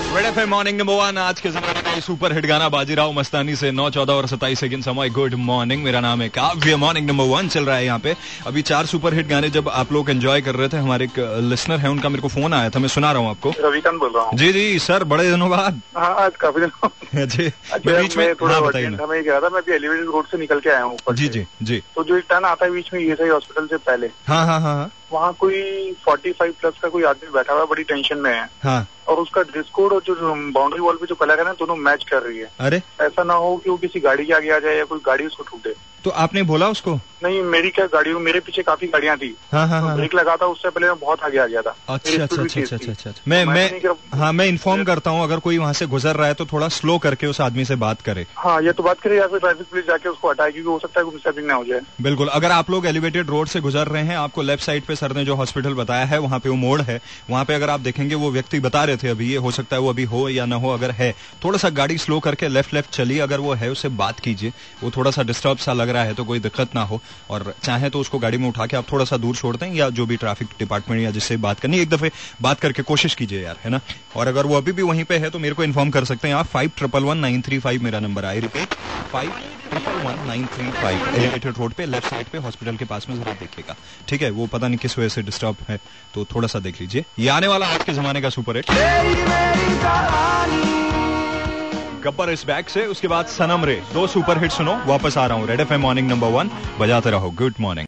Red FM morning number 1 आज के जमाने का सुपर हिट गाना बाजीराव मस्तानी से 9, 14 और 27 सेकंड समय। गुड मॉर्निंग, मेरा नाम है काव्य। मॉर्निंग नंबर 1 चल रहा है यहाँ पे। अभी 4 सुपर हिट गाने जब आप लोग एंजॉय कर रहे थे, हमारे एक लिसनर है, उनका मेरे को फोन आया था, मैं सुना रहा हूँ आपको। रविकांत बोल रहा हूँ। जी जी सर, बड़े दिनों बाद। हाँ, आज काफी दिनों जी। बीच में थोड़ा बताइए ना। मैं कह रहा था, मैं अभी एलिवेटेड रोड से निकल के आया हूँ ऊपर। जी जी जी। तो जो एक टर्न आता है बीच में ईएसआई हॉस्पिटल से पहले, हाँ हाँ हाँ, वहाँ कोई 45 प्लस का कोई आदमी बैठा हुआ है, बड़ी टेंशन में है। हाँ। और उसका ड्रेस कोड और जो बाउंड्री वॉल पे जो कलर है ना, दोनों मैच कर रही है। अरे ऐसा ना हो कि वो किसी गाड़ी के आगे आ जाए या कोई गाड़ी उसको ठुके। तो आपने बोला उसको? नहीं, मेरी क्या गाड़ी, मेरे पीछे काफी गाड़ियां थी। हाँ हाँ हाँ। ब्रेक लगा था, उससे पहले मैं बहुत आगे आ गया था। अच्छा अच्छा अच्छा अच्छा अच्छा। मैं इन्फॉर्म करता हूँ, अगर कोई वहाँ से गुजर रहा है तो थोड़ा स्लो करके उस आदमी से बात करे। हाँ, ये तो बात करे, या फिर ट्रैफिक पुलिस जाके उसको हटाए, क्योंकि हो सकता है मिसहैपनिंग ना हो जाए। बिल्कुल। अगर आप लोग एलिवेटेड रोड से गुजर रहे हैं, आपको लेफ्ट साइड पे सर ने जो हॉस्पिटल बताया है, वहाँ पे वो मोड़ है, वहाँ पे अगर आप देखेंगे वो व्यक्ति बता रहे थे अभी, ये हो सकता है वो अभी हो या ना हो, अगर है थोड़ा सा गाड़ी स्लो करके लेफ्ट चलिए, अगर वो है उससे बात कीजिए। वो थोड़ा सा डिस्टर्ब सा लग रहा है तो कोई दिक्कत ना हो, और चाहे तो उसको गाड़ी में उठा के आप थोड़ा सा दूर छोड़ दें, या जो भी ट्रैफिक डिपार्टमेंट या जिससे बात करनी, एक दफे बात करके कोशिश कीजिए यार, है ना। और अगर वो अभी भी वहीं पे है तो मेरे को इन्फॉर्म कर सकते हैं आप। 511935 मेरा number, I repeat 511935 elevated road पे लेफ्ट साइड पे हॉस्पिटल के पास में, जरूर देखिएगा, ठीक है। वो पता नहीं किस वजह से डिस्टर्ब है, तो थोड़ा सा देख लीजिए। ये आने वाला आज के जमाने का सुपर हिट गब्बर इस बैग से, उसके बाद सनम रे। 2 सुपर हिट सुनो, वापस आ रहा हूँ। रेड एफएम मॉर्निंग नंबर 1 बजाते रहो। Good morning.